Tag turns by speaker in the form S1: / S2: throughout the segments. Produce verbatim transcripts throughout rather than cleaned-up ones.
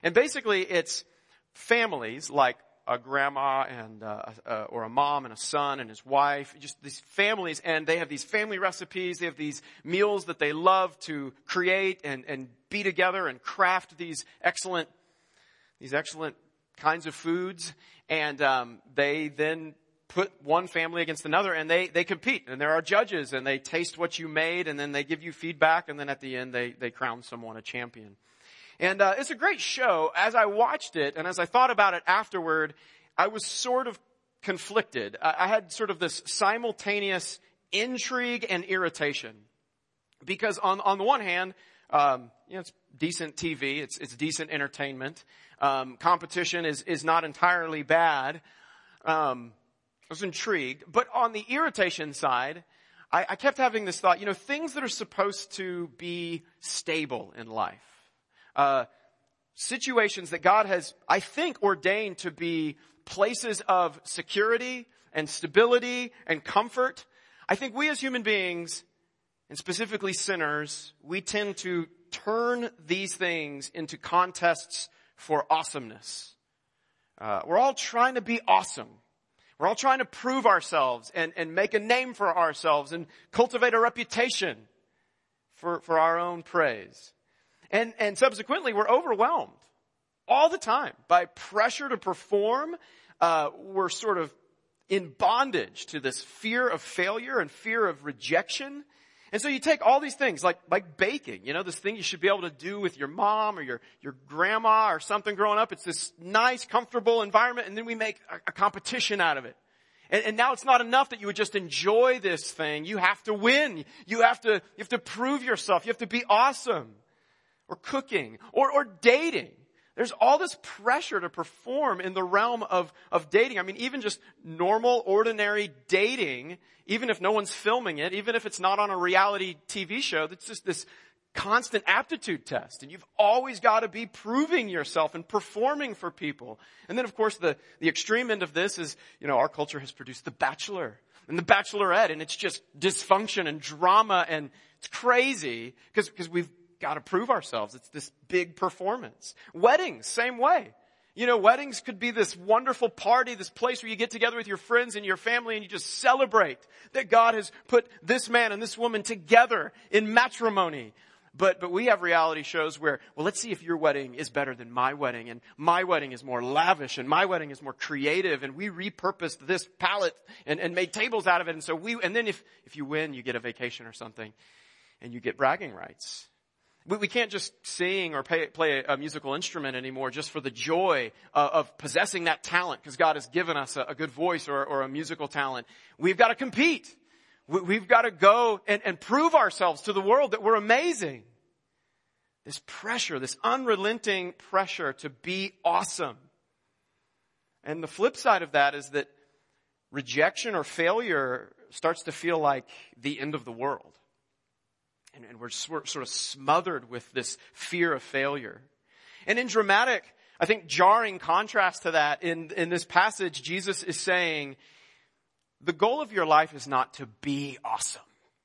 S1: And basically it's families like a grandma and uh, uh, or a mom and a son and his wife, just these families, and they have these family recipes. They have these meals that they love to create and, and be together and craft these excellent, these excellent kinds of foods. And um, they then put one family against another, and they they compete. And there are judges, and they taste what you made, and then they give you feedback, and then at the end they they crown someone a champion. And uh, it's a great show. As I watched it and as I thought about it afterward, I was sort of conflicted. I, I had sort of this simultaneous intrigue and irritation. Because on, on the one hand, um, you know, it's decent T V. It's, it's decent entertainment. Um, competition is, is not entirely bad. Um, I was intrigued. But on the irritation side, I, I kept having this thought, you know, things that are supposed to be stable in life. Uh, situations that God has, I think, ordained to be places of security and stability and comfort. I think we as human beings, and specifically sinners, we tend to turn these things into contests for awesomeness. Uh, we're all trying to be awesome. We're all trying to prove ourselves and, and make a name for ourselves and cultivate a reputation for, for our own praise. And, and subsequently, we're overwhelmed all the time by pressure to perform. Uh, we're sort of in bondage to this fear of failure and fear of rejection. And so you take all these things like, like baking, you know, this thing you should be able to do with your mom or your, your grandma or something growing up. It's this nice, comfortable environment. And then we make a, a competition out of it. And, and now it's not enough that you would just enjoy this thing. You have to win. You have to, you have to prove yourself. You have to be awesome. Or cooking, or, or dating. There's all this pressure to perform in the realm of, of dating. I mean, even just normal, ordinary dating, even if no one's filming it, even if it's not on a reality T V show, it's just this constant aptitude test. And you've always got to be proving yourself and performing for people. And then, of course, the, the extreme end of this is, you know, our culture has produced The Bachelor and The Bachelorette, and it's just dysfunction and drama, and it's crazy because, because we've got to prove ourselves. It's this big performance. Weddings, same way. You know, weddings could be this wonderful party, this place where you get together with your friends and your family and you just celebrate that God has put this man and this woman together in matrimony. But, but we have reality shows where, well, let's see if your wedding is better than my wedding, and my wedding is more lavish and my wedding is more creative, and we repurposed this palette and, and made tables out of it. And so we, and then if, if you win, you get a vacation or something and you get bragging rights. We, we can't just sing or pay, play a, a musical instrument anymore just for the joy uh, of possessing that talent because God has given us a, a good voice or, or a musical talent. We've got to compete. We, we've got to go and, and prove ourselves to the world that we're amazing. This pressure, this unrelenting pressure to be awesome. And the flip side of that is that rejection or failure starts to feel like the end of the world. And, and we're sort of smothered with this fear of failure. And in dramatic, I think, jarring contrast to that, in, in this passage, Jesus is saying, the goal of your life is not to be awesome.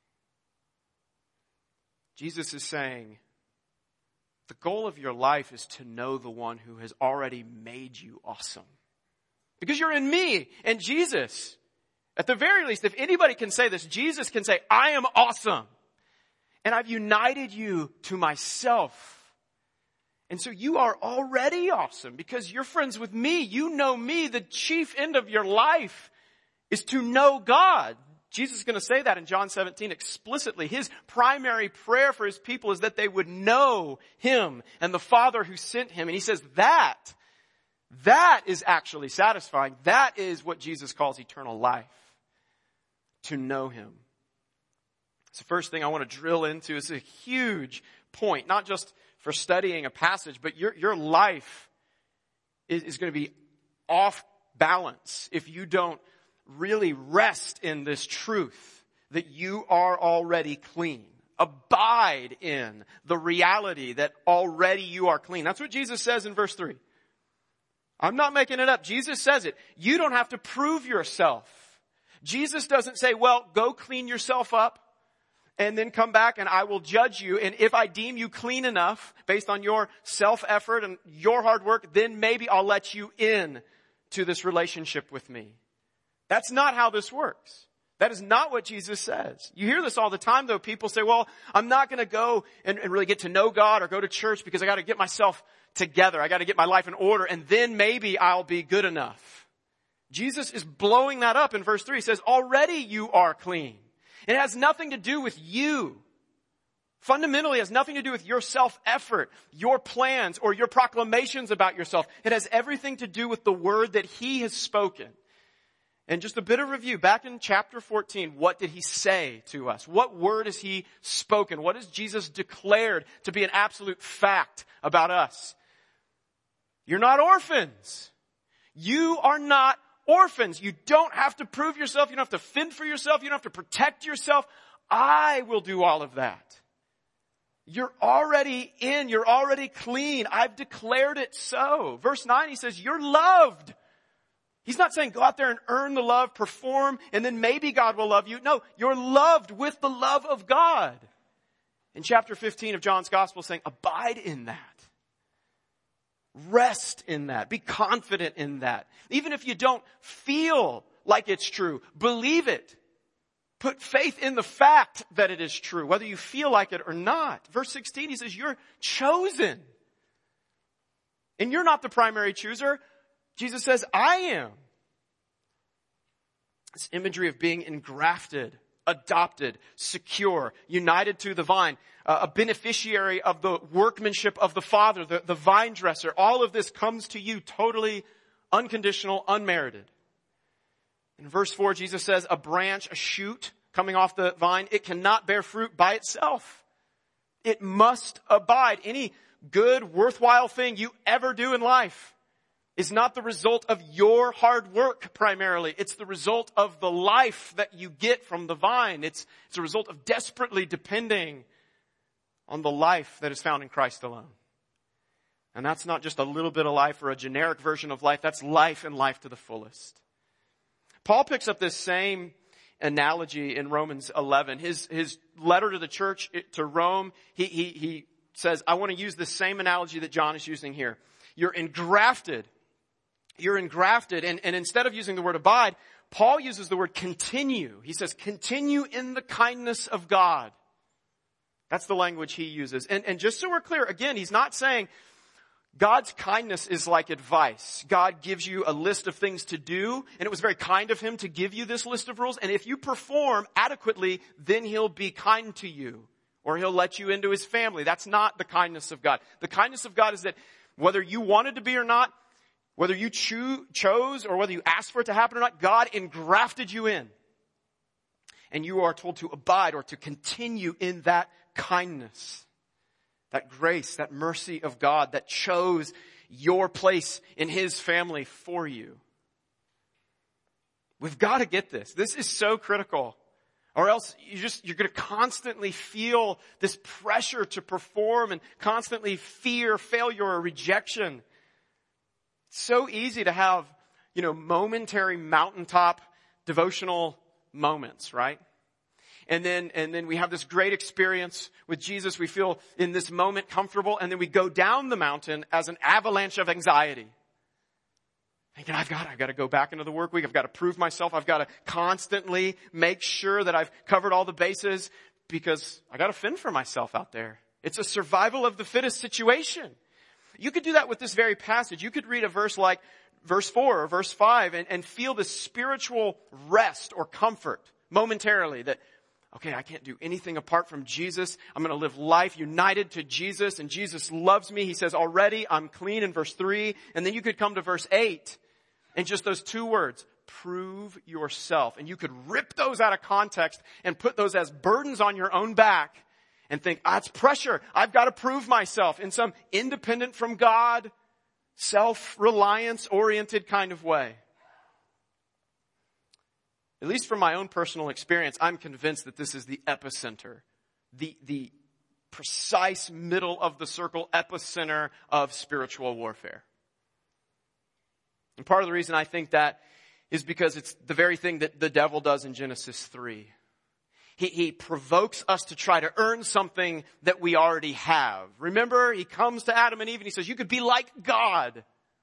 S1: Jesus is saying, the goal of your life is to know the one who has already made you awesome. Because you're in me and Jesus. At the very least, if anybody can say this, Jesus can say, I am awesome. And I've united you to myself. And so you are already awesome because you're friends with me. You know me. The chief end of your life is to know God. Jesus is going to say that in John seventeen explicitly. His primary prayer for his people is that they would know him and the Father who sent him. And he says that, that is actually satisfying. That is what Jesus calls eternal life. To know him. So first thing I want to drill into is a huge point, not just for studying a passage, but your, your life is, is going to be off balance if you don't really rest in this truth that you are already clean. Abide in the reality that already you are clean. That's what Jesus says in verse three. I'm not making it up. Jesus says it. You don't have to prove yourself. Jesus doesn't say, well, go clean yourself up. and then come back and I will judge you. And if I deem you clean enough based on your self-effort and your hard work, then maybe I'll let you in to this relationship with me. That's not how this works. That is not what Jesus says. You hear this all the time though. People say, well, I'm not going to go and, and really get to know God or go to church because I got to get myself together. I got to get my life in order and then maybe I'll be good enough. Jesus is blowing that up in verse three. He says, already you are clean. It has nothing to do with you. Fundamentally, it has nothing to do with your self-effort, your plans, or your proclamations about yourself. It has everything to do with the word that he has spoken. And just a bit of review, back in chapter fourteen, what did he say to us? What word has he spoken? What has Jesus declared to be an absolute fact about us? You're not orphans. You are not orphans. You don't have to prove yourself. You don't have to fend for yourself. You don't have to protect yourself. I will do all of that. You're already in. You're already clean. I've declared it so. Verse nine, he says, you're loved. He's not saying go out there and earn the love, perform, and then maybe God will love you. No, you're loved with the love of God. In chapter fifteen of John's Gospel saying, abide in that. Rest in that. Be confident in that. Even if you don't feel like it's true, believe it. Put faith in the fact that it is true, whether you feel like it or not. Verse sixteen, he says, you're chosen. And you're not the primary chooser. Jesus says, I am. This imagery of being engrafted, adopted, secure, united to the vine, uh, a beneficiary of the workmanship of the Father, the, the vine dresser. All of this comes to you totally unconditional, unmerited. In verse four, Jesus says, a branch, a shoot coming off the vine, it cannot bear fruit by itself. It must abide. Any good, worthwhile thing you ever do in life is not the result of your hard work primarily. It's the result of the life that you get from the vine. It's, it's a result of desperately depending on the life that is found in Christ alone. And that's not just a little bit of life or a generic version of life. That's life and life to the fullest. Paul picks up this same analogy in Romans eleven. His, his letter to the church, to Rome, he, he, he says, I want to use the same analogy that John is using here. You're engrafted. You're engrafted. And, and instead of using the word abide, Paul uses the word continue. He says, continue in the kindness of God. That's the language he uses. And, and just so we're clear, again, he's not saying God's kindness is like advice. God gives you a list of things to do, and it was very kind of him to give you this list of rules. And if you perform adequately, then he'll be kind to you, or he'll let you into his family. That's not the kindness of God. The kindness of God is that whether you wanted to be or not, whether you cho- chose or whether you asked for it to happen or not, God engrafted you in. And you are told to abide or to continue in that kindness, that grace, that mercy of God that chose your place in his family for you. We've got to get this. This is so critical. Or else you just, you're going to constantly feel this pressure to perform and constantly fear failure or rejection. It's so easy to have, you know, momentary mountaintop devotional moments, right? And then, and then we have this great experience with Jesus. We feel in this moment comfortable, and then we go down the mountain as an avalanche of anxiety. Thinking, I've got, I've got to go back into the work week. I've got to prove myself. I've got to constantly make sure that I've covered all the bases because I got to fend for myself out there. It's a survival of the fittest situation. You could do that with this very passage. You could read a verse like verse four or verse five and, and feel this spiritual rest or comfort momentarily that, okay, I can't do anything apart from Jesus. I'm going to live life united to Jesus, and Jesus loves me. He says, already I'm clean in verse three. And then you could come to verse eight and just those two words, prove yourself. And you could rip those out of context and put those as burdens on your own back and think, ah, it's pressure. I've got to prove myself in some independent from God, self-reliance oriented kind of way. At least from my own personal experience, I'm convinced that this is the epicenter, the, the precise middle of the circle epicenter of spiritual warfare. And part of the reason I think that is because it's the very thing that the devil does in Genesis three. He, he provokes us to try to earn something that we already have. Remember, he comes to Adam and Eve and he says, you could be like God.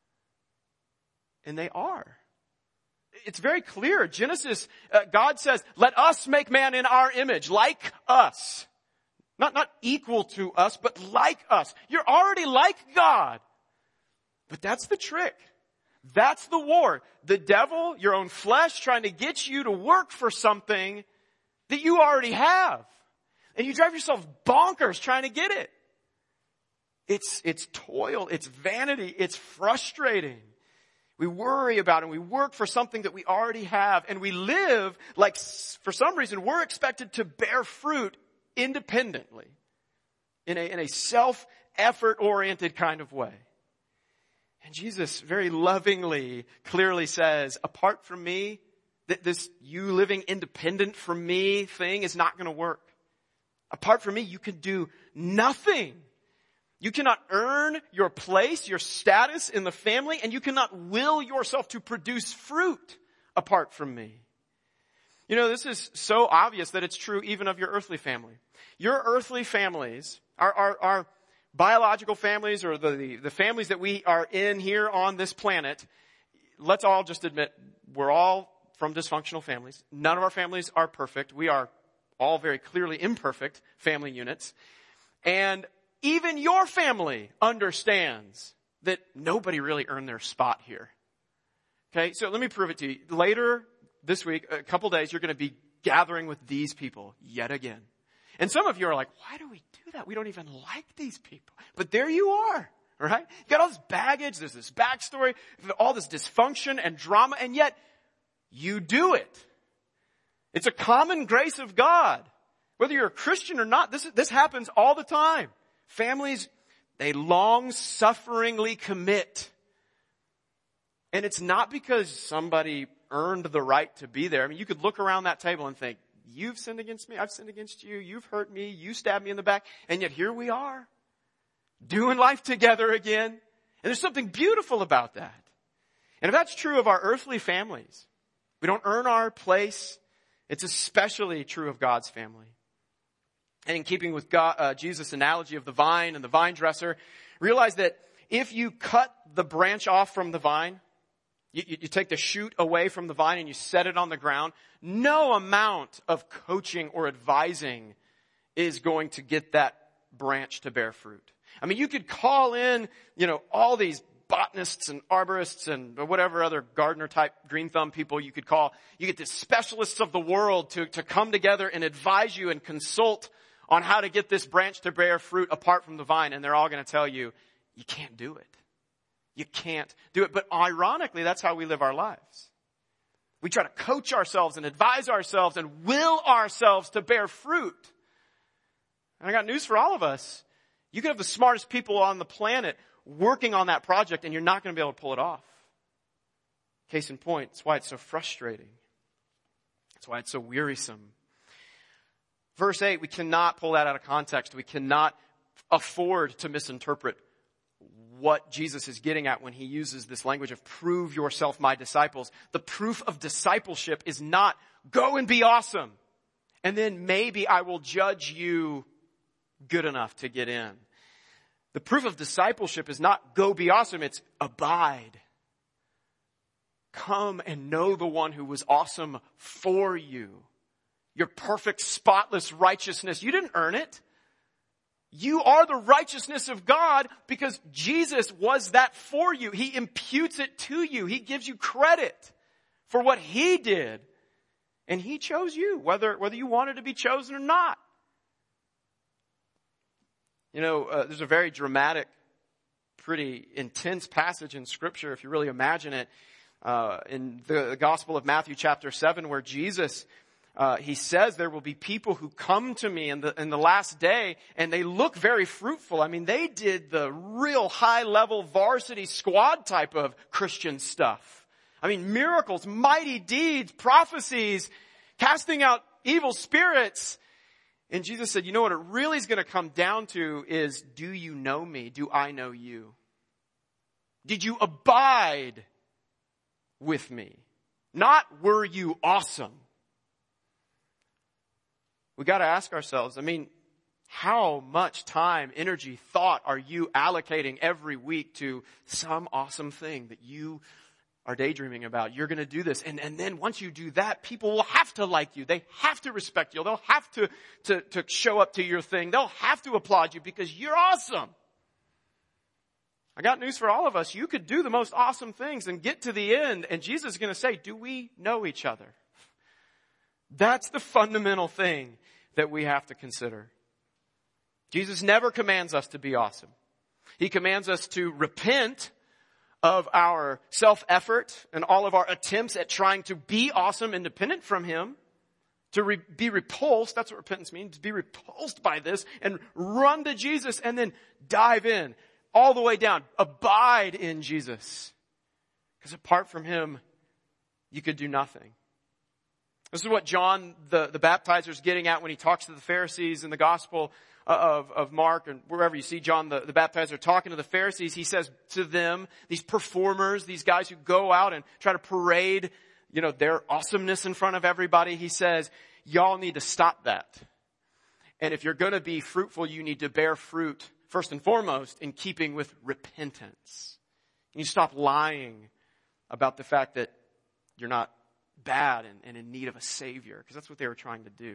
S1: And they are. It's very clear. Genesis, uh, God says, let us make man in our image, like us. Not, not equal to us, but like us. You're already like God. But that's the trick. That's the war. The devil, your own flesh, trying to get you to work for something that you already have. And you drive yourself bonkers trying to get it. It's, it's toil. It's vanity. It's frustrating. We worry about it and we work for something that we already have. And we live like, for some reason, we're expected to bear fruit independently. In a, in a self-effort oriented kind of way. And Jesus very lovingly, clearly says, apart from me, that this you living independent from me thing is not going to work. Apart from me, you can do nothing. You cannot earn your place, your status in the family, and you cannot will yourself to produce fruit apart from me. You know, this is so obvious that it's true even of your earthly family. Your earthly families, our, our, our biological families or the, the, the families that we are in here on this planet, let's all just admit we're all from dysfunctional families. None of our families are perfect. We are all very clearly imperfect family units. And even your family understands that nobody really earned their spot here. Okay, so let me prove it to you. Later this week, a couple days, you're going to be gathering with these people yet again. And some of you are like, why do we do that? We don't even like these people. But there you are, right? You got all this baggage, there's this backstory, all this dysfunction and drama, and yet you do it. It's a common grace of God. Whether you're a Christian or not, this, this happens all the time. Families, they long-sufferingly commit. And it's not because somebody earned the right to be there. I mean, you could look around that table and think, you've sinned against me, I've sinned against you, you've hurt me, you stabbed me in the back, and yet here we are, doing life together again. And there's something beautiful about that. And if that's true of our earthly families, we don't earn our place, it's especially true of God's family. And in keeping with God, uh, Jesus' analogy of the vine and the vine dresser, realize that if you cut the branch off from the vine, you, you take the shoot away from the vine and you set it on the ground, no amount of coaching or advising is going to get that branch to bear fruit. I mean, you could call in, you know, all these botanists and arborists and whatever other gardener type green thumb people you could call. You get the specialists of the world to, to come together and advise you and consult on how to get this branch to bear fruit apart from the vine. And they're all going to tell you, you can't do it. You can't do it. But ironically, that's how we live our lives. We try to coach ourselves and advise ourselves and will ourselves to bear fruit. And I got news for all of us. You can have the smartest people on the planet working on that project and you're not going to be able to pull it off. Case in point, it's why it's so frustrating. That's why it's so wearisome. Verse eight, we cannot pull that out of context. We cannot afford to misinterpret what Jesus is getting at when he uses this language of prove yourself my disciples. The proof of discipleship is not go and be awesome. And then maybe I will judge you good enough to get in. The proof of discipleship is not go be awesome. It's abide. Come and know the one who was awesome for you. Your perfect, spotless righteousness. You didn't earn it. You are the righteousness of God because Jesus was that for you. He imputes it to you. He gives you credit for what he did. And he chose you, whether, whether you wanted to be chosen or not. You know, uh, there's a very dramatic, pretty intense passage in Scripture, if you really imagine it, uh, in the Gospel of Matthew chapter seven, where Jesus Uh, he says there will be people who come to me in the, in the last day and they look very fruitful. I mean, they did the real high level varsity squad type of Christian stuff. I mean, miracles, mighty deeds, prophecies, casting out evil spirits. And Jesus said, you know what it really is going to come down to is, do you know me? Do I know you? Did you abide with me? Not were you awesome? we got to ask ourselves, I mean, how much time, energy, thought are you allocating every week to some awesome thing that you are daydreaming about? You're going to do this. And, and then once you do that, people will have to like you. They have to respect you. They'll have to, to, to show up to your thing. They'll have to applaud you because you're awesome. I got news for all of us. You could do the most awesome things and get to the end, and Jesus is going to say, do we know each other? That's the fundamental thing that we have to consider. Jesus never commands us to be awesome. He commands us to repent of our self-effort and all of our attempts at trying to be awesome independent from Him. To re- be repulsed, that's what repentance means, to be repulsed by this and run to Jesus and then dive in. All the way down. Abide in Jesus. Because apart from Him, you could do nothing. This is what John, the, the baptizer, is getting at when he talks to the Pharisees in the Gospel of, of Mark, and wherever you see John, the, the baptizer, talking to the Pharisees. He says to them, these performers, these guys who go out and try to parade, you know, their awesomeness in front of everybody. He says, y'all need to stop that. And if you're going to be fruitful, you need to bear fruit first and foremost, in keeping with repentance. You stop lying about the fact that you're not bad and, and in need of a Savior, because that's what they were trying to do.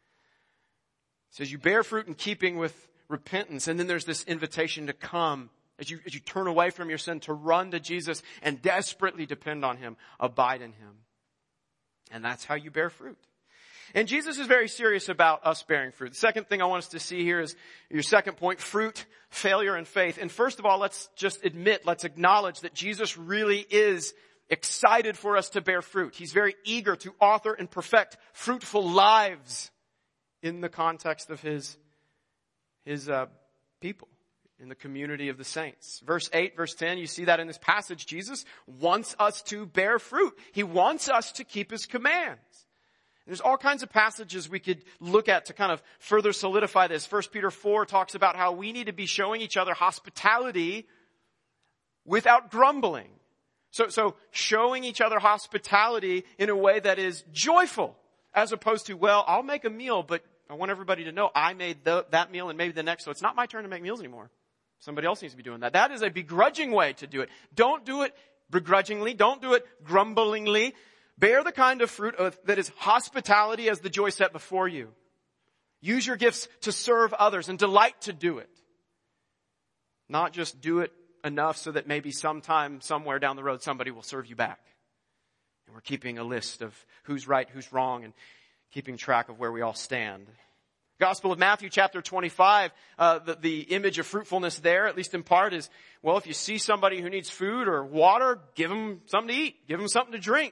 S1: It says you bear fruit in keeping with repentance, and then there's this invitation to come as you, as you turn away from your sin, to run to Jesus and desperately depend on Him, abide in Him. And that's how you bear fruit. And Jesus is very serious about us bearing fruit. The second thing I want us to see here is your second point, fruit, failure, and faith. And first of all, let's just admit, let's acknowledge that Jesus really is excited for us to bear fruit. He's very eager to author and perfect fruitful lives in the context of His, His uh, people, in the community of the saints. Verse eight, verse ten, you see that in this passage. Jesus wants us to bear fruit. He wants us to keep His commands. There's all kinds of passages we could look at to kind of further solidify this. First Peter four talks about how we need to be showing each other hospitality without grumbling. So, so showing each other hospitality in a way that is joyful, as opposed to, well, I'll make a meal, but I want everybody to know I made the, that meal and maybe the next, so it's not my turn to make meals anymore. Somebody else needs to be doing that. That is a begrudging way to do it. Don't do it begrudgingly. Don't do it grumblingly. Bear the kind of fruit of, that is hospitality as the joy set before you. Use your gifts to serve others and delight to do it. Not just do it enough so that maybe sometime, somewhere down the road, somebody will serve you back. And we're keeping a list of who's right, who's wrong, and keeping track of where we all stand. Gospel of Matthew chapter twenty-five, uh, the, the image of fruitfulness there, at least in part, is, well, if you see somebody who needs food or water, give them something to eat. Give them something to drink.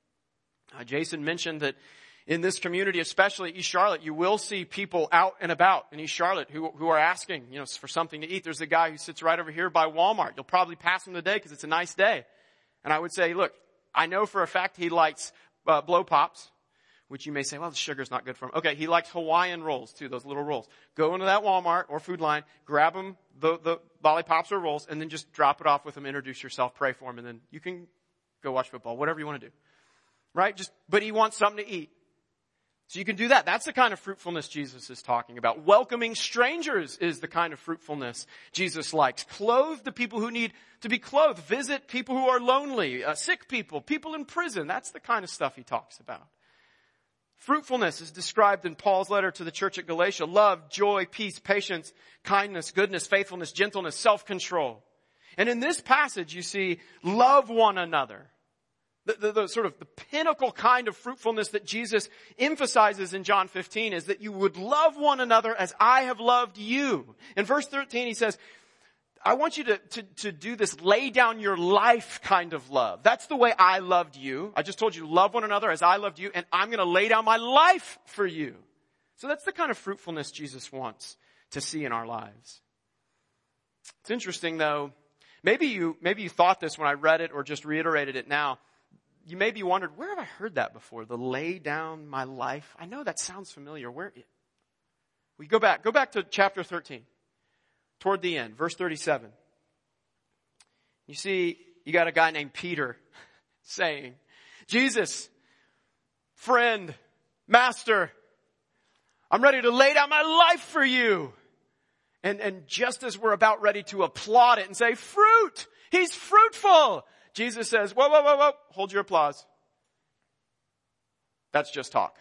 S1: Uh, Jason mentioned that in this community, especially East Charlotte, you will see people out and about in East Charlotte who, who are asking, you know, for something to eat. There's a guy who sits right over here by Walmart. You'll probably pass him today because it's a nice day. And I would say, look, I know for a fact he likes uh, blow pops, which you may say, well, the sugar's not good for him. Okay, he likes Hawaiian rolls too, those little rolls. Go into that Walmart or Food Line, grab him the, the lollipops or rolls, and then just drop it off with him, introduce yourself, pray for him, and then you can go watch football, whatever you want to do. Right? Just, but he wants something to eat. So you can do that. That's the kind of fruitfulness Jesus is talking about. Welcoming strangers is the kind of fruitfulness Jesus likes. Clothe the people who need to be clothed. Visit people who are lonely, uh, sick people, people in prison. That's the kind of stuff he talks about. Fruitfulness is described in Paul's letter to the church at Galatia. Love, joy, peace, patience, kindness, goodness, faithfulness, gentleness, self-control. And in this passage, you see, love one another. The, the, the sort of the pinnacle kind of fruitfulness that Jesus emphasizes in John fifteen is that you would love one another as I have loved you. In verse thirteen, he says, I want you to, to, to do this lay down your life kind of love. That's the way I loved you. I just told you, love one another as I loved you, and I'm going to lay down my life for you. So that's the kind of fruitfulness Jesus wants to see in our lives. It's interesting, though. Maybe you, maybe you thought this when I read it or just reiterated it now. You maybe wondered, where have I heard that before? The lay down my life. I know that sounds familiar. Where? We go back. Go back to chapter thirteen. Toward the end, verse thirty-seven. You see, you got a guy named Peter saying, Jesus, friend, master, I'm ready to lay down my life for you. And, and just as we're about ready to applaud it and say, fruit, he's fruitful, Jesus says, whoa, whoa, whoa, whoa, hold your applause. That's just talk.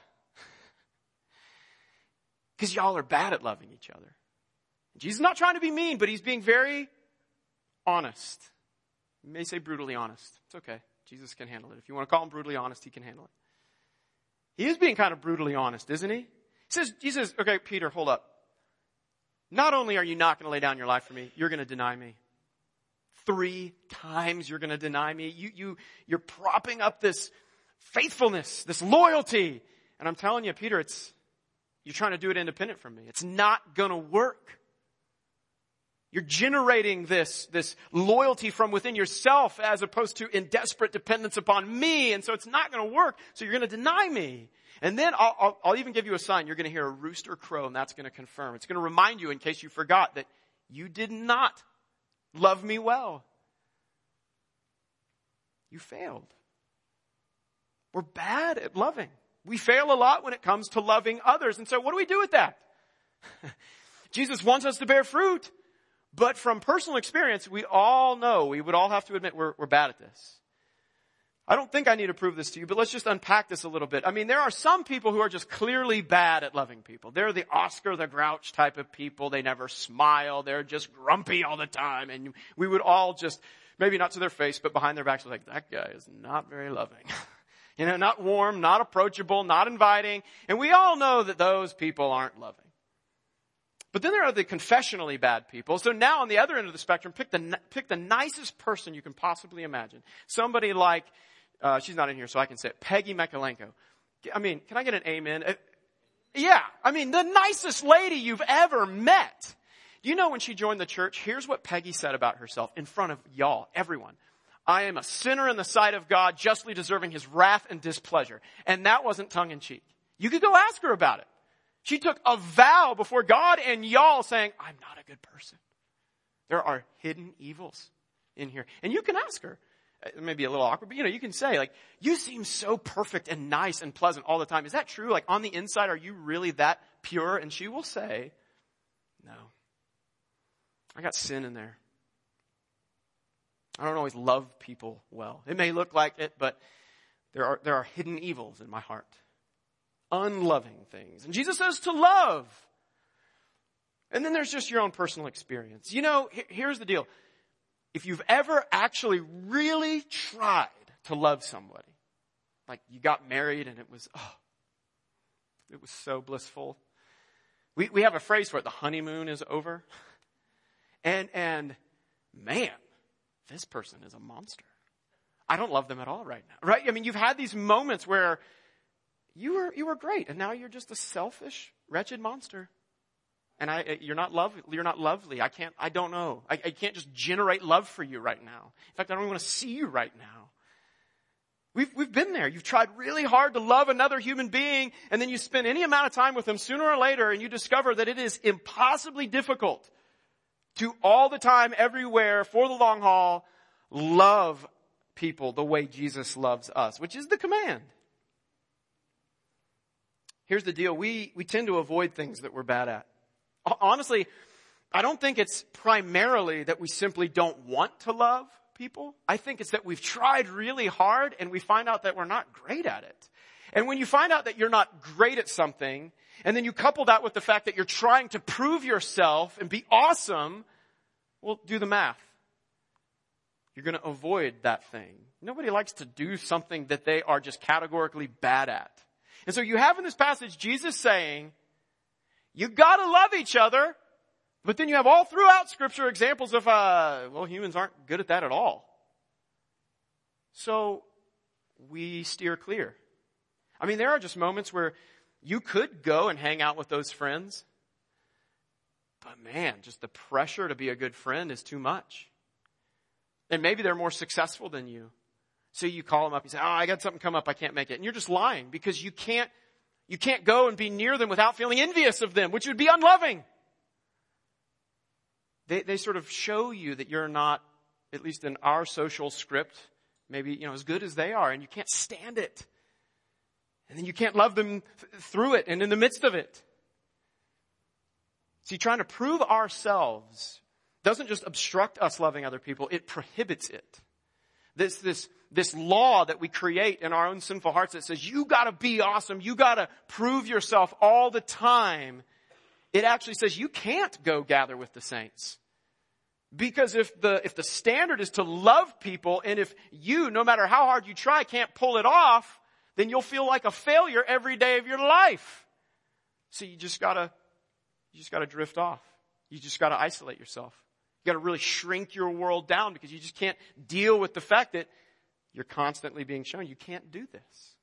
S1: Because y'all are bad at loving each other. Jesus is not trying to be mean, but he's being very honest. You may say brutally honest. It's okay. Jesus can handle it. If you want to call him brutally honest, he can handle it. He is being kind of brutally honest, isn't he? He says, he says, okay, Peter, hold up. Not only are you not going to lay down your life for me, you're going to deny me. Three times you're going to deny me. You, you, you're propping up this faithfulness, this loyalty. And I'm telling you, Peter, it's, you're trying to do it independent from me. It's not going to work. You're generating this, this loyalty from within yourself as opposed to in desperate dependence upon me. And so it's not going to work. So you're going to deny me. And then I'll, I'll, I'll even give you a sign. You're going to hear a rooster crow, and that's going to confirm. It's going to remind you, in case you forgot, that you did not love me well. You failed. We're bad at loving. We fail a lot when it comes to loving others. And so what do we do with that? Jesus wants us to bear fruit. But from personal experience, we all know, we would all have to admit we're, we're bad at this. I don't think I need to prove this to you, but let's just unpack this a little bit. I mean, there are some people who are just clearly bad at loving people. They're the Oscar the Grouch type of people. They never smile. They're just grumpy all the time. And we would all just, maybe not to their face, but behind their backs, like, that guy is not very loving. You know, not warm, not approachable, not inviting. And we all know that those people aren't loving. But then there are the confessionally bad people. So now on the other end of the spectrum, pick the, pick the nicest person you can possibly imagine. Somebody like, uh, she's not in here so I can say it, Peggy Mekalenko. I mean, can I get an amen? Uh, yeah. I mean, the nicest lady you've ever met. You know, when she joined the church, here's what Peggy said about herself in front of y'all, everyone. I am a sinner in the sight of God, justly deserving his wrath and displeasure. And that wasn't tongue in cheek. You could go ask her about it. She took a vow before God and y'all saying, I'm not a good person. There are hidden evils in here. And you can ask her. It may be a little awkward, but you know, you can say, like, you seem so perfect and nice and pleasant all the time. Is that true? Like, on the inside, are you really that pure? And she will say, no. I got sin in there. I don't always love people well. It may look like it, but there are, there are hidden evils in my heart. Unloving things. And Jesus says to love. And then there's just your own personal experience. You know, here's the deal. If you've ever actually really tried to love somebody, like you got married and it was, oh, it was so blissful. We, we have a phrase for it. The honeymoon is over. And, and man, this person is a monster. I don't love them at all right now. Right? I mean, you've had these moments where You were, you were great, and now you're just a selfish, wretched monster. And I, you're not love, you're not lovely. I can't, I don't know. I, I can't just generate love for you right now. In fact, I don't even want to see you right now. We've, we've been there. You've tried really hard to love another human being, and then you spend any amount of time with them sooner or later, and you discover that it is impossibly difficult to all the time, everywhere, for the long haul, love people the way Jesus loves us, which is the command. Here's the deal. We, we tend to avoid things that we're bad at. Honestly, I don't think it's primarily that we simply don't want to love people. I think it's that we've tried really hard and we find out that we're not great at it. And when you find out that you're not great at something, and then you couple that with the fact that you're trying to prove yourself and be awesome, well, do the math. You're going to avoid that thing. Nobody likes to do something that they are just categorically bad at. And so you have in this passage Jesus saying, you gotta love each other, but then you have all throughout Scripture examples of, uh, well, humans aren't good at that at all. So we steer clear. I mean, there are just moments where you could go and hang out with those friends, but man, just the pressure to be a good friend is too much. And maybe they're more successful than you. So you call them up, you say, oh, I got something come up, I can't make it. And you're just lying because you can't, you can't go and be near them without feeling envious of them, which would be unloving. They, they sort of show you that you're not, at least in our social script, maybe, you know, as good as they are, and you can't stand it. And then you can't love them th- through it and in the midst of it. See, trying to prove ourselves doesn't just obstruct us loving other people, it prohibits it. This, this, this law that we create in our own sinful hearts that says, you gotta be awesome, you gotta prove yourself all the time. It actually says you can't go gather with the saints. Because if the, if the standard is to love people, and if you, no matter how hard you try, can't pull it off, then you'll feel like a failure every day of your life. So you just gotta, you just gotta drift off. You just gotta isolate yourself. You gotta really shrink your world down because you just can't deal with the fact that you're constantly being shown you can't do this.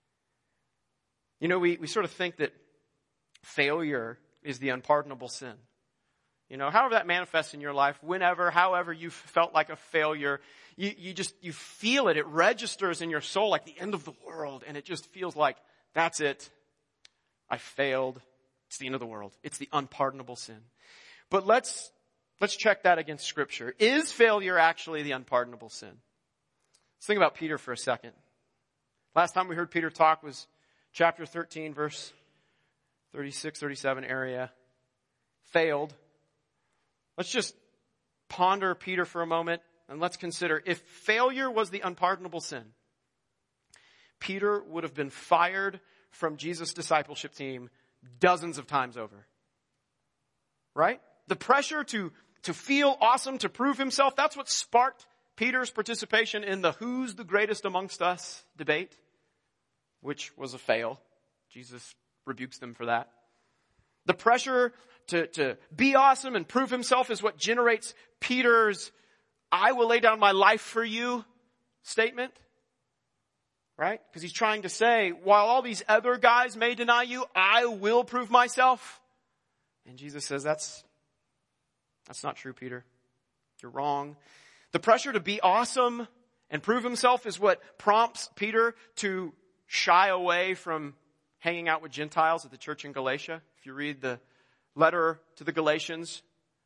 S1: You know, we, we sort of think that failure is the unpardonable sin. You know, however that manifests in your life, whenever, however you felt like a failure, you, you just, you feel it. It registers in your soul like the end of the world. And it just feels like, that's it. I failed. It's the end of the world. It's the unpardonable sin. But let's, let's check that against Scripture. Is failure actually the unpardonable sin? Let's think about Peter for a second. Last time we heard Peter talk was chapter thirteen, verse thirty-six, thirty-seven area. Failed. Let's just ponder Peter for a moment and let's consider if failure was the unpardonable sin, Peter would have been fired from Jesus' discipleship team dozens of times over. Right? The pressure to, to feel awesome, to prove himself, that's what sparked Peter's participation in the who's the greatest amongst us debate, which was a fail. Jesus rebukes them for that. The pressure to, to be awesome and prove himself is what generates Peter's I will lay down my life for you statement. Right? Because he's trying to say, while all these other guys may deny you, I will prove myself. And Jesus says, that's, that's not true, Peter. You're wrong. The pressure to be awesome and prove himself is what prompts Peter to shy away from hanging out with Gentiles at the church in Galatia. If you read the letter to the Galatians,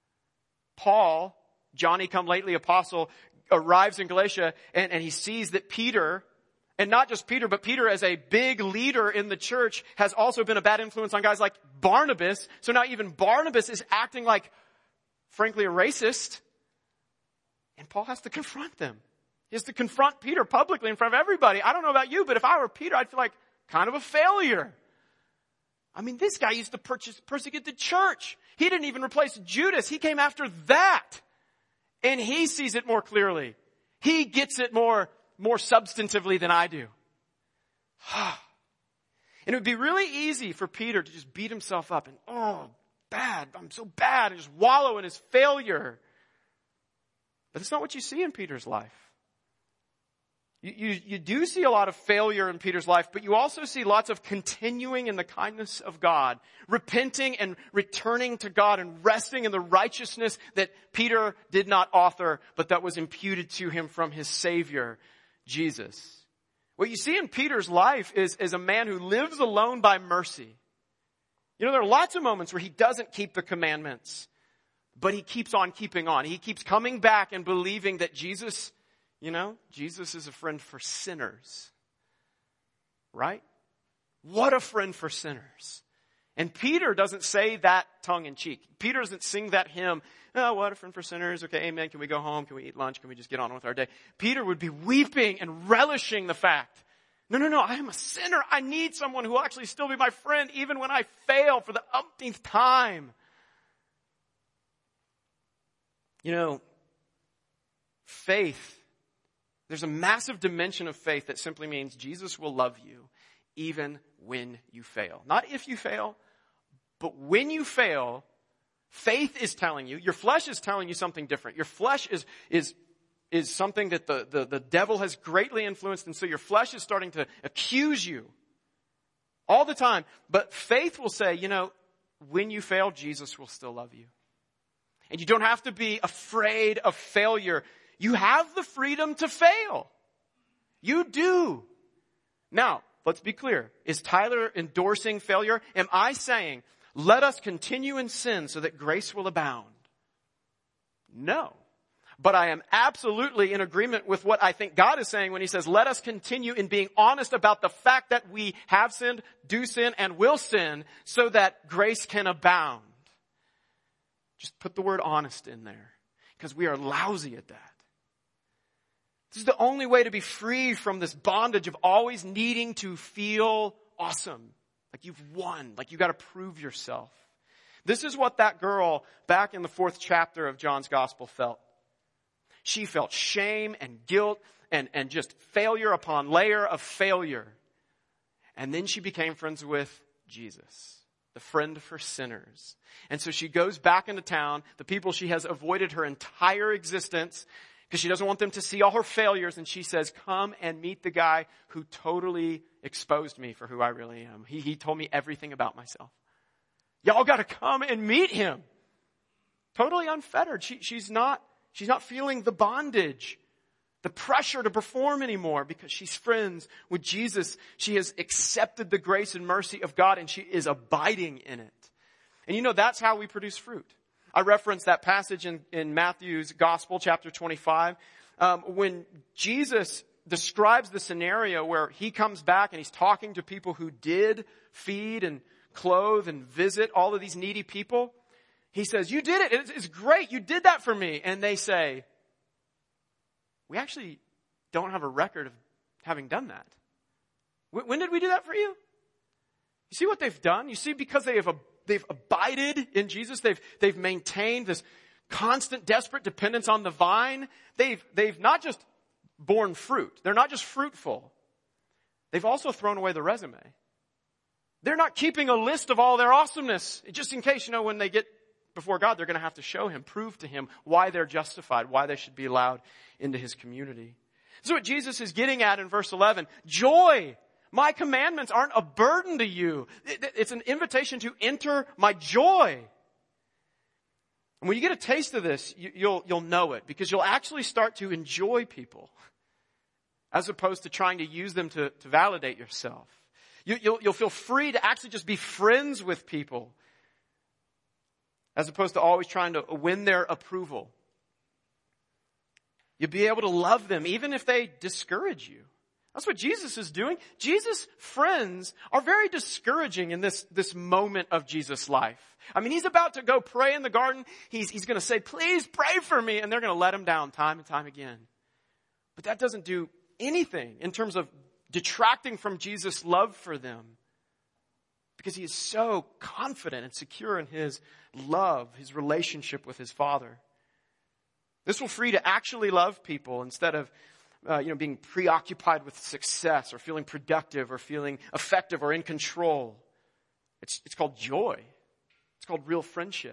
S1: Paul, Johnny come lately apostle, arrives in Galatia and, and he sees that Peter, and not just Peter, but Peter as a big leader in the church has also been a bad influence on guys like Barnabas. So now even Barnabas is acting like, frankly, a racist. And Paul has to confront them. He has to confront Peter publicly in front of everybody. I don't know about you, but if I were Peter, I'd feel like kind of a failure. I mean, this guy used to purchase, persecute the church. He didn't even replace Judas. He came after that. And he sees it more clearly. He gets it more, more substantively than I do. And it would be really easy for Peter to just beat himself up and, oh, bad, I'm so bad, and just wallow in his failure. But it's not what you see in Peter's life. You, you, you do see a lot of failure in Peter's life, but you also see lots of continuing in the kindness of God, repenting and returning to God and resting in the righteousness that Peter did not author, but that was imputed to him from his Savior, Jesus. What you see in Peter's life is, is a man who lives alone by mercy. You know, there are lots of moments where he doesn't keep the commandments, but he keeps on keeping on. He keeps coming back and believing that Jesus, you know, Jesus is a friend for sinners. Right? What a friend for sinners. And Peter doesn't say that tongue in cheek. Peter doesn't sing that hymn, oh, what a friend for sinners. Okay, amen. Can we go home? Can we eat lunch? Can we just get on with our day? Peter would be weeping and relishing the fact, no, no, no, I am a sinner. I need someone who will actually still be my friend even when I fail for the umpteenth time. You know, faith, there's a massive dimension of faith that simply means Jesus will love you even when you fail. Not if you fail, but when you fail, faith is telling you, your flesh is telling you something different. Your flesh is, is, is something that the, the, the devil has greatly influenced, and so your flesh is starting to accuse you all the time. But faith will say, you know, when you fail, Jesus will still love you. And you don't have to be afraid of failure. You have the freedom to fail. You do. Now, let's be clear. Is Tyler endorsing failure? Am I saying, let us continue in sin so that grace will abound? No. But I am absolutely in agreement with what I think God is saying when he says, let us continue in being honest about the fact that we have sinned, do sin, and will sin so that grace can abound. Just put the word honest in there, because we are lousy at that. This is the only way to be free from this bondage of always needing to feel awesome. Like you've won. Like you got to prove yourself. This is what that girl back in the fourth chapter of John's gospel felt. She felt shame and guilt and, and just failure upon layer of failure. And then she became friends with Jesus, the friend for sinners. And so she goes back into town, the people she has avoided her entire existence, because she doesn't want them to see all her failures. And she says, come and meet the guy who totally exposed me for who I really am. He, he told me everything about myself. Y'all got to come and meet him. Totally unfettered. She, she's not, she's not feeling the bondage, the pressure to perform anymore, because she's friends with Jesus. She has accepted the grace and mercy of God, and she is abiding in it. And you know, that's how we produce fruit. I referenced that passage in, in Matthew's Gospel, chapter twenty-five, um, when Jesus describes the scenario where he comes back and he's talking to people who did feed and clothe and visit all of these needy people. He says, you did it. It's, it's great. You did that for me. And they say, we actually don't have a record of having done that. When, when did we do that for you? You see what they've done? You see, because they have a They've abided in Jesus. They've, they've maintained this constant, desperate dependence on the vine. They've, they've not just borne fruit. They're not just fruitful. They've also thrown away the resume. They're not keeping a list of all their awesomeness. Just in case, you know, when they get before God, they're going to have to show him, prove to him why they're justified, why they should be allowed into his community. This is what Jesus is getting at in verse eleven. Joy. My commandments aren't a burden to you. It's an invitation to enter my joy. And when you get a taste of this, you'll, you'll know it, because you'll actually start to enjoy people as opposed to trying to use them to, to validate yourself. You, you'll, you'll feel free to actually just be friends with people as opposed to always trying to win their approval. You'll be able to love them even if they discourage you. That's what Jesus is doing. Jesus' friends are very discouraging in this, this moment of Jesus' life. I mean, he's about to go pray in the garden. He's, he's going to say, please pray for me. And they're going to let him down time and time again. But that doesn't do anything in terms of detracting from Jesus' love for them, because he is so confident and secure in his love, his relationship with his Father. This will free to actually love people instead of Uh, you know, being preoccupied with success or feeling productive or feeling effective or in control. It's, it's called joy. It's called real friendship.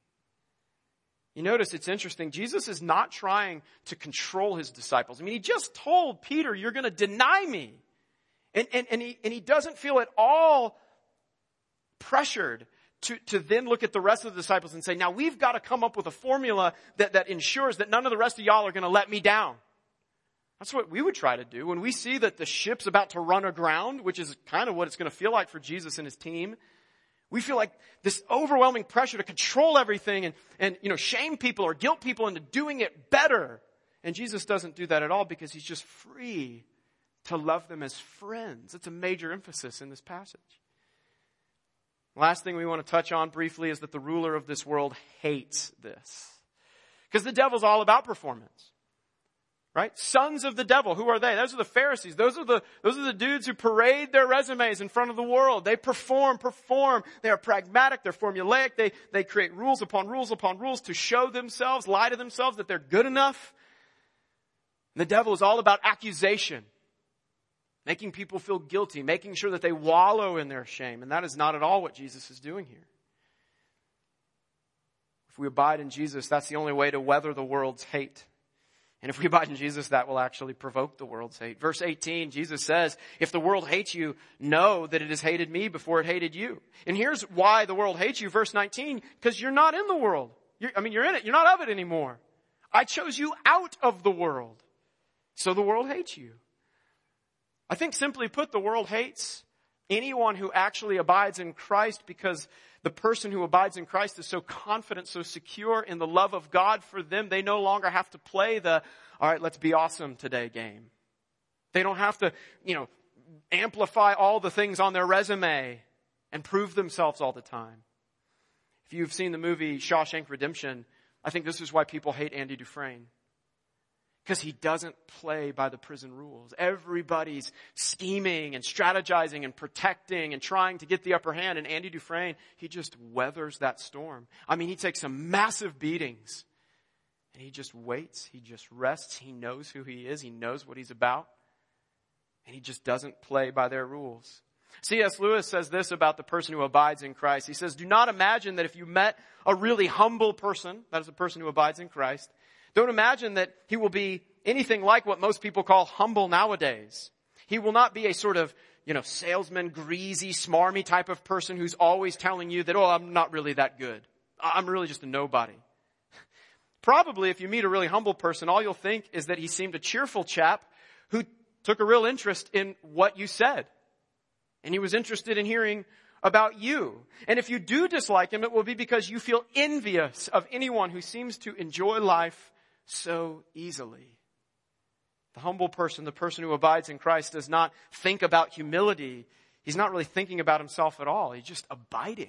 S1: You notice it's interesting. Jesus is not trying to control his disciples. I mean, he just told Peter, you're going to deny me. And, and, and, he, and he doesn't feel at all pressured to, to then look at the rest of the disciples and say, now we've got to come up with a formula that, that ensures that none of the rest of y'all are going to let me down. That's what we would try to do when we see that the ship's about to run aground, which is kind of what it's going to feel like for Jesus and his team. We feel like this overwhelming pressure to control everything and, and, you know, shame people or guilt people into doing it better. And Jesus doesn't do that at all, because he's just free to love them as friends. It's a major emphasis in this passage. Last thing we want to touch on briefly is that the ruler of this world hates this, because the devil's all about performance. Right? Sons of the devil. Who are they? Those are the Pharisees. Those are the, those are the dudes who parade their resumes in front of the world. They perform, perform. They are pragmatic. They're formulaic. They, they create rules upon rules upon rules to show themselves, lie to themselves that they're good enough. And the devil is all about accusation. Making people feel guilty. Making sure that they wallow in their shame. And that is not at all what Jesus is doing here. If we abide in Jesus, that's the only way to weather the world's hate. And if we abide in Jesus, that will actually provoke the world's hate. Verse eighteen, Jesus says, if the world hates you, know that it has hated me before it hated you. And here's why the world hates you. Verse nineteen, because you're not in the world. You're, I mean, you're in it. You're not of it anymore. I chose you out of the world. So the world hates you. I think simply put, the world hates anyone who actually abides in Christ, because the person who abides in Christ is so confident, so secure in the love of God for them, they no longer have to play the, all right, let's be awesome today game. They don't have to, you know, amplify all the things on their resume and prove themselves all the time. If you've seen the movie Shawshank Redemption, I think this is why people hate Andy Dufresne. Because he doesn't play by the prison rules. Everybody's scheming and strategizing and protecting and trying to get the upper hand. And Andy Dufresne, he just weathers that storm. I mean, he takes some massive beatings. And he just waits. He just rests. He knows who he is. He knows what he's about. And he just doesn't play by their rules. C S Lewis says this about the person who abides in Christ. He says, do not imagine that if you met a really humble person, that is a person who abides in Christ, don't imagine that he will be anything like what most people call humble nowadays. He will not be a sort of, you know, salesman, greasy, smarmy type of person who's always telling you that, oh, I'm not really that good. I'm really just a nobody. Probably if you meet a really humble person, all you'll think is that he seemed a cheerful chap who took a real interest in what you said. And he was interested in hearing about you. And if you do dislike him, it will be because you feel envious of anyone who seems to enjoy life so easily. The humble person, the person who abides in Christ, does not think about humility. He's not really thinking about himself at all. He's just abiding.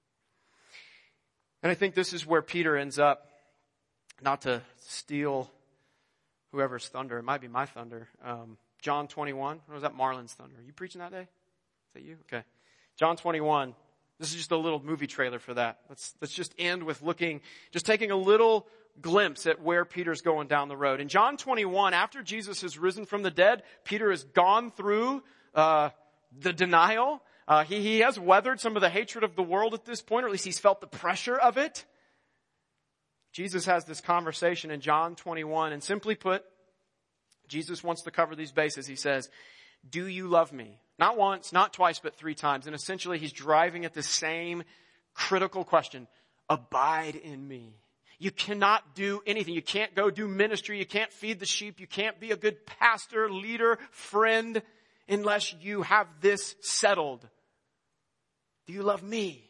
S1: And I think this is where Peter ends up, not to steal whoever's thunder. It might be my thunder. Um, John twenty-one. Or was that Marlon's thunder? Are you preaching that day? Is that you? Okay. John twenty-one. This is just a little movie trailer for that. Let's, let's just end with looking, just taking a little glimpse at where Peter's going down the road. In John twenty-one, after Jesus has risen from the dead, Peter has gone through uh, the denial. Uh, he, he has weathered some of the hatred of the world at this point, or at least he's felt the pressure of it. Jesus has this conversation in John twenty-one, and simply put, Jesus wants to cover these bases. He says, do you love me? Not once, not twice, but three times. And essentially he's driving at the same critical question. Abide in me. You cannot do anything. You can't go do ministry. You can't feed the sheep. You can't be a good pastor, leader, friend, unless you have this settled. Do you love me?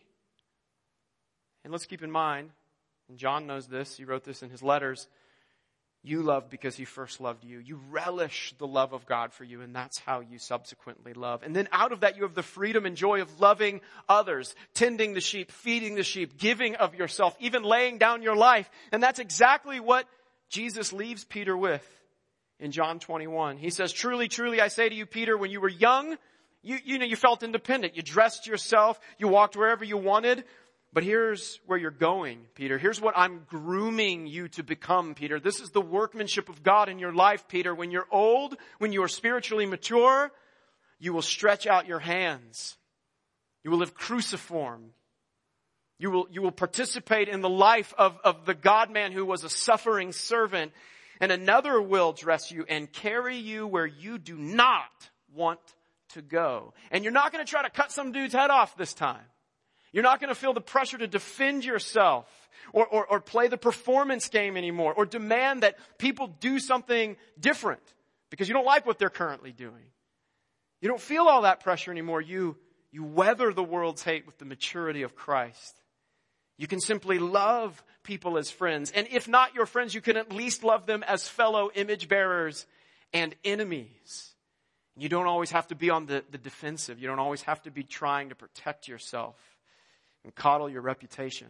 S1: And let's keep in mind, and John knows this, he wrote this in his letters, you love because he first loved you. You relish the love of God for you, and that's how you subsequently love. And then out of that, you have the freedom and joy of loving others, tending the sheep, feeding the sheep, giving of yourself, even laying down your life. And that's exactly what Jesus leaves Peter with in John twenty-one. He says, truly, truly, I say to you, Peter, when you were young, you, you know, you felt independent. You dressed yourself. You walked wherever you wanted. But here's where you're going, Peter. Here's what I'm grooming you to become, Peter. This is the workmanship of God in your life, Peter. When you're old, when you are spiritually mature, you will stretch out your hands. You will live cruciform. You will, you will participate in the life of, of the God-man who was a suffering servant. And another will dress you and carry you where you do not want to go. And you're not going to try to cut some dude's head off this time. You're not going to feel the pressure to defend yourself or, or, or play the performance game anymore or demand that people do something different because you don't like what they're currently doing. You don't feel all that pressure anymore. You, you weather the world's hate with the maturity of Christ. You can simply love people as friends. And if not your friends, you can at least love them as fellow image bearers and enemies. You don't always have to be on the, the defensive. You don't always have to be trying to protect yourself and coddle your reputation.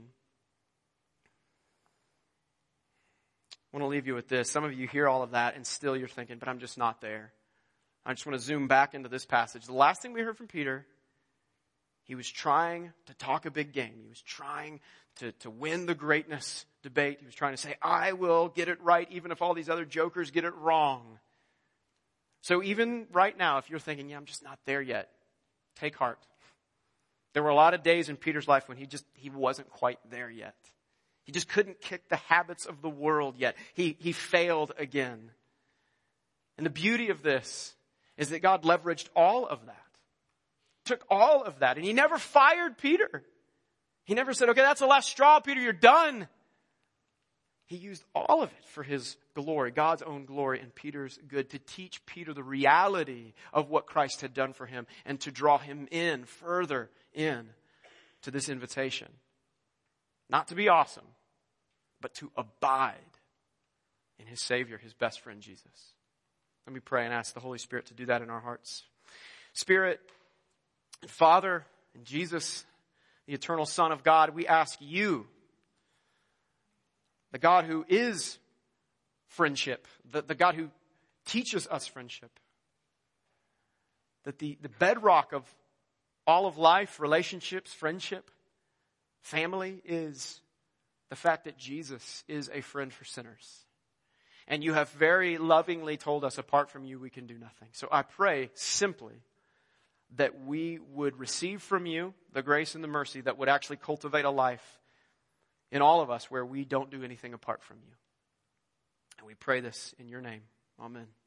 S1: I want to leave you with this. Some of you hear all of that and still you're thinking, but I'm just not there. I just want to zoom back into this passage. The last thing we heard from Peter, he was trying to talk a big game. He was trying to, to win the greatness debate. He was trying to say, I will get it right even if all these other jokers get it wrong. So even right now, if you're thinking, yeah, I'm just not there yet, take heart. There were a lot of days in Peter's life when he just, he wasn't quite there yet. He just couldn't kick the habits of the world yet. He, he failed again. And the beauty of this is that God leveraged all of that. Took all of that. And he never fired Peter. He never said, okay, that's the last straw, Peter, you're done. He used all of it for his glory, God's own glory and Peter's good, to teach Peter the reality of what Christ had done for him and to draw him in, further in to this invitation. Not to be awesome, but to abide in his Savior, his best friend, Jesus. Let me pray and ask the Holy Spirit to do that in our hearts. Spirit, Father, and Jesus, the eternal Son of God, we ask you, the God who is friendship, the, the God who teaches us friendship, that the, the bedrock of all of life, relationships, friendship, family is the fact that Jesus is a friend for sinners. And you have very lovingly told us, apart from you, we can do nothing. So I pray simply that we would receive from you the grace and the mercy that would actually cultivate a life in all of us where we don't do anything apart from you. And we pray this in your name. Amen.